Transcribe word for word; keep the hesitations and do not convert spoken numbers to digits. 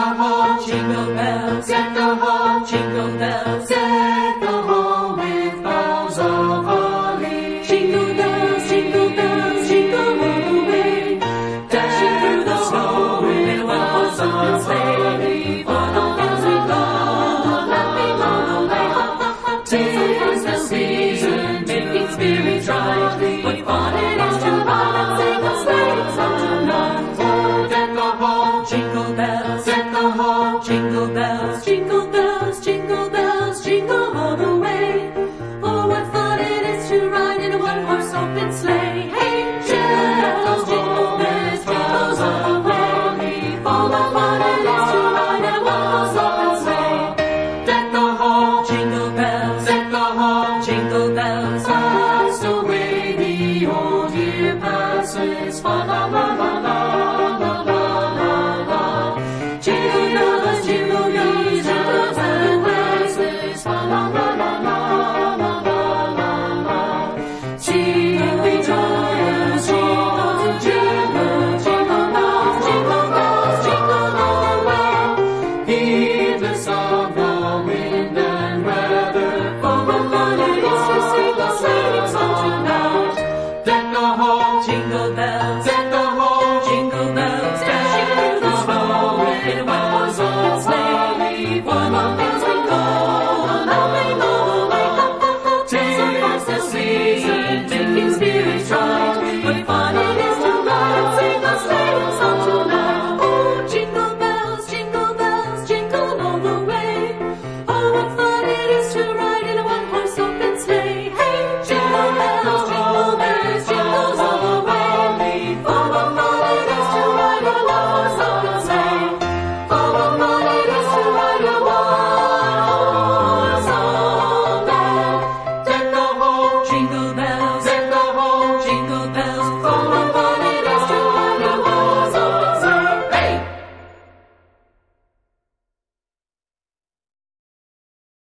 hall, jingle bells, deck the hall, jingle bells, deck the hall with boughs of holly. Jingle bells, jingle bells, jingle all the way, dashing through the snow in one-horse open sleigh. For the hills we go, laughing all the way. Tis the season, making spirits rise. What fun it is to ride and sing a sleigh song tonight. Oh, deck the hall, jingle bells, deck the hall, jingle bells, jingle bells, jingle bells, jingle all the way. Oh, what fun it is to ride in a one-horse open sleigh. Hey, jingle bells, jingle bells, jingles all the way. Oh, what fun it is to ride in a one-horse open sleigh. Deck the hall, jingle bells, deck the hall, jingle bells. Fast away the old year passes. Fa la la la la la la la. Jingle bells, jingle bells, jingle and glasses. Fa la la la la la la la. Sing we joyous, jingle, jingle, jingle bells, jingle bells, jingle all the way. Heedless of the wind and weather, oh, what fun it is to sing a sleighing song tonight. Deck the hall, jingle bells, deck